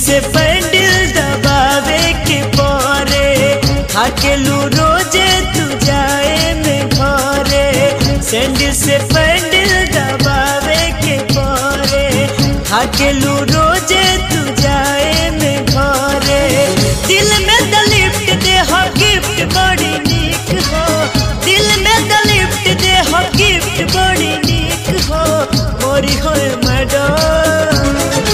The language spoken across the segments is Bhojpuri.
से पैंडल दबावे के परे हाकेलू रोजे तू जाए में घरे। सैंडल से पैंडल दबावे के परे हाकेलू रोजे तू जाए में घरे। दिल में द लिफ्ट दे हो गिफ्ट बड़ी नीक हो, दिल में द लिफ्ट दे हो गिफ्ट बड़ी नीक हो। मोरी होए मैडम,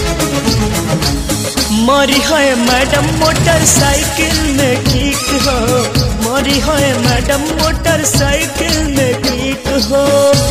मोरी होए मैडम मोटरसाइकिल में किक हो, मोरी होए मैडम मोटरसाइकिल में किक हो।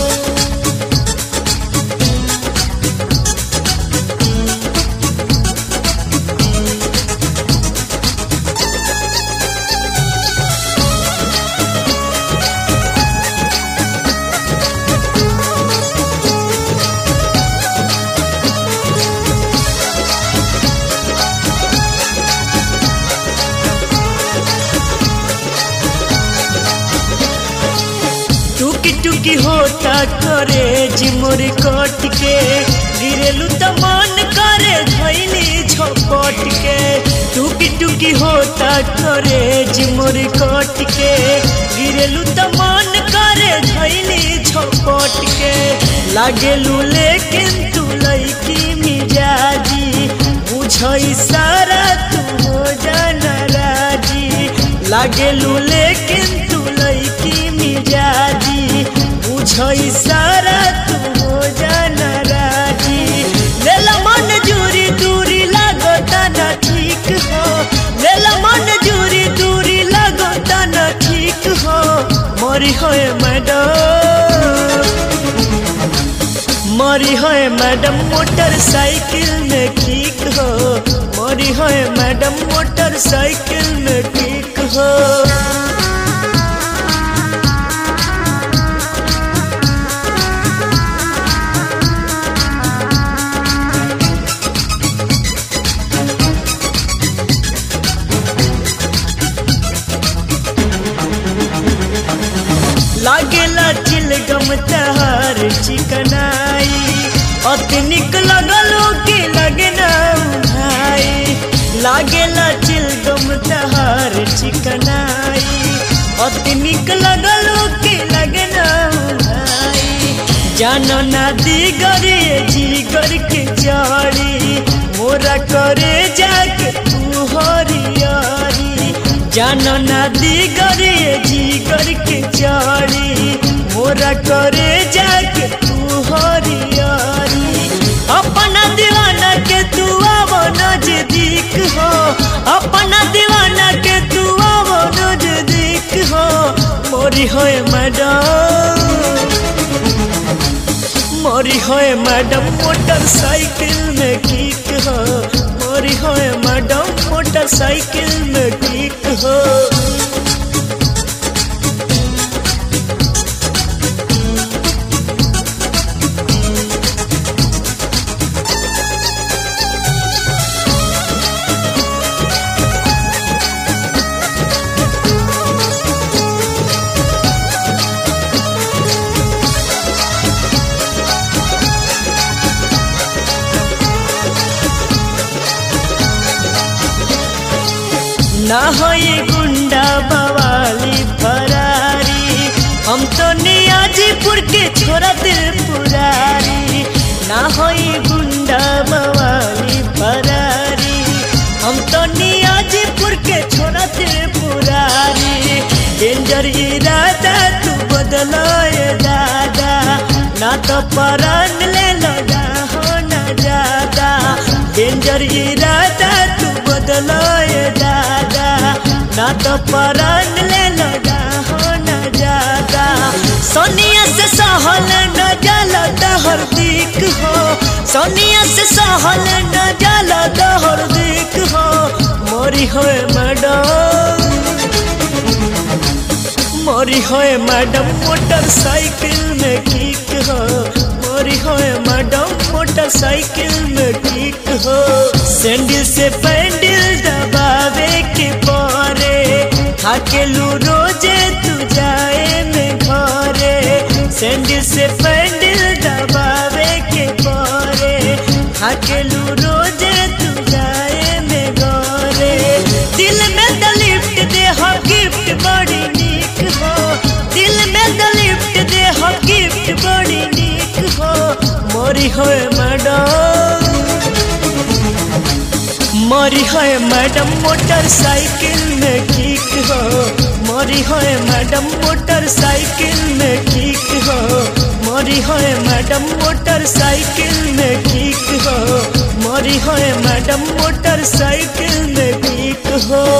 टुकी टुकी होता करे जिमोर कट के गिरेलू तो मन करे धैली झपट के। टुकी टुकी होता करे जिमोर कट के गिरेलू तो मन करे धैली झपट के। लागेलू लेकिन तू लईकी मिजाजी बुझई सारा तू हो जाना राजी। लागेलू लेकिन तू लईकी मिजाजी बुझई सारा तू हो जाना राजी। लेला मन जूरी दूरी लागता ना ठीक हो, लेला मन जूरी दूरी लागता ना ठीक हो। मोरी होए मैडम, मोरी होए मैडम मोटरसाइकिल में किक हो, मोरी होए मैडम मोटरसाइकिल में किक हो। लागेला चिलगम तहार चिकनाई अति निक लगलो के लगना भाई। लागेला चिलगम तहार चिकनाई अति निक लगलो के लगना भाई। जानो ना दिगर जिगर के जड़ी मोरा करे जाके तू हरियारी। जानो ना दिगर जिगर के जड़ी मोरा करे जाके तू हरियारी। अपना दीवाना के तू आवो नजदीक हो, अपना दीवाना के तू आवो नजदीक हो। मोरी होए मैडम, मोरी होए मैडम मोटरसाइकिल में किक हो, मोरी होए मैडम मोटरसाइकिल में किक हो। ना होई गुंडा बवाली फरारी हम तो नियाजीपुर के छोरा दिल पुरारी। ना होई गुंडा बवाली फरारी हम तो नियाजीपुर के छोरा दिल पुरारी। डेंजर इरादा तू बदलाए दादा ना तो परान ले लगा हो ना ज्यादा। डेंजर इरादा तू बदलाए दादा ना तो परान ले लगा हो ना ज्यादा। सोनिया से सहल न जाला दहर दिक हो, सोनिया से सहल न जाला दहर दिक हो। मोरी होए मैडम, मोरी होए मैडम मोटरसाइकिल में किक हो, मोरी होए मैडम मोटरसाइकिल में किक हो। सैंडल से पैंडल दबावे के परे हाकेलू रोजे तू जाए में घरे। सैंडल से पैंडल दबावे के परे हाकेलू रोजे तू जाए है मैडम, मरी है मैडम मोटरसाइकिल में किक हो, मरी है मैडम मोटरसाइकिल में किक हो, मरी है मैडम मोटरसाइकिल में किक हो, मरी है मैडम मोटरसाइकिल में किक हो।